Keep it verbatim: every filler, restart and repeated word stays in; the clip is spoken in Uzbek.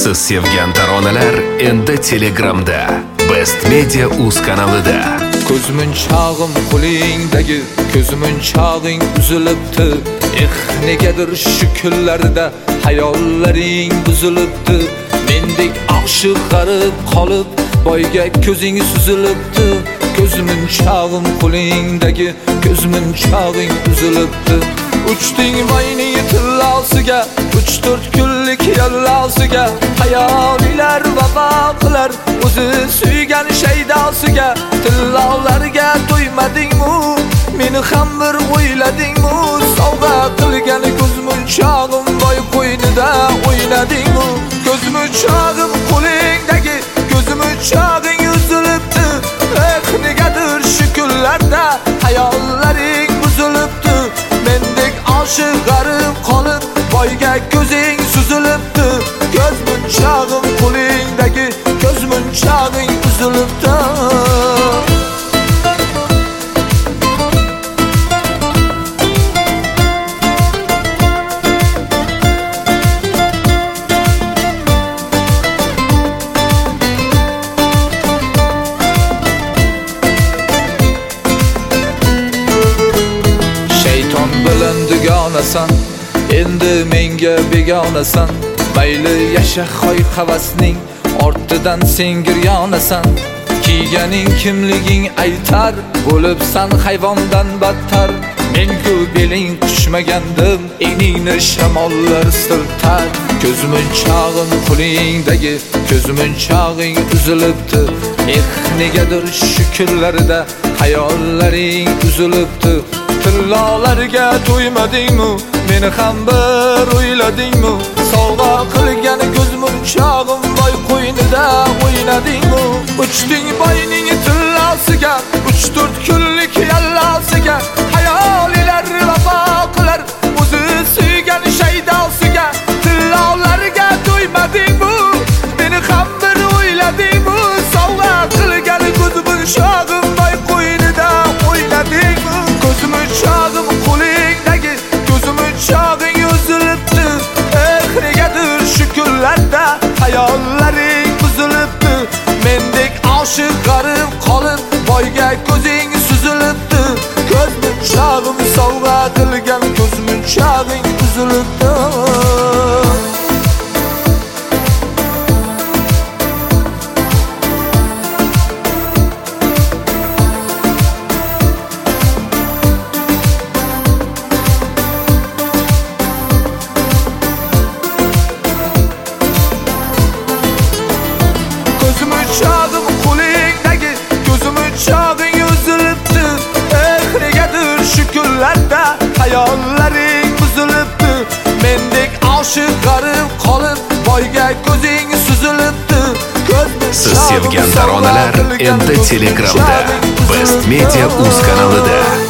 Siz sevgan taronalar endi Telegramda, Best Media Uz kanalida. Ko'zmunchog'im qo'lingdagi, ko'zmunchog'ing uzilibdi. Eh, negadir shu kunlarda hayollaring buzilibdi. Mendek oshiq g'arib qolib, boyga ko'zing suzilibdi. Ko'zmunchog'im qo'lingdagi, ko'zmunchog'ing uzilibdi. Uchding boyning tillosiga, uch to'rt kunlik yo'llosiga, hayolilar vafo qilar o'zi suygan shaydosiga. Tillolarga to'ymadingmi? Meni ham bir o'yladingmi? Sovg'a qilgan ko'zmunchog'im boy qo'ynida o'ynadingmi? Ko'zmunchog'im qo'lingdagi, ko'zmunchog'ing uzilibdi. Eh, negadir shu kunlarda hayollaring buzilibdi. Mendek oshiq g'arib qolib, boyga ko'zing suzilibdi. Ko'zmunchog'im qo'lingdagi, ko'zmunchog'ing uzilibdi. Shayton bilan dugonasan, endi menga begonasan. Mayli yasha xoy havasning ortidan sen giryonasan. Kiyganing kimliging aytar, bo'libsan hayvondan battar. Men-ku beling qushmagandim, eningni shamollar siltar. Ko'zmunchog'im qo'lingdagi, ko'zmunchog'ing uzilibdi. Eh, negadir shu kunlarda hayollaring uzilibdi. Tillolarga to'ymadingmi? Meni ham bir o'yladingmi? Sovg'a qilgan ko'zmunchog'im boy qo'ynida o'ynadingmi? Uchding boyning tillosiga, uch to'rt kunlik yallosiga, hayolilar vafo qilar o'zi suygan shaydosiga. Tillolarga to'ymadingmi? Meni ham bir o'yladingmi? Sovg'a qilgan ko'zmunchog'im boy qo'ynida o'ynadingmi? Ko'zmunchog'im qo'lingdagi, ko'zmunchog'ing uzilibdi. Eh, negadir shu kunlarda hayollaring buzilibdi. Mendek oshiq g'arib qolib, boyga ko'zing suzilibdi. Ko'zmunchog'im sovg'a qilgan ko'zmunchog'ing uzilibdi. Ko'zmunchog'im qo'lingdagi, ko'zmunchog'ing uzilibdi. Eh, negadir shu kunlarda hayollaring buzilibdi. Mendek oshiq g'arib qolib, boyga ko'zing suzilibdi. Siz sevgan taronalar endi Telegramda, Best Media Uz kanalida.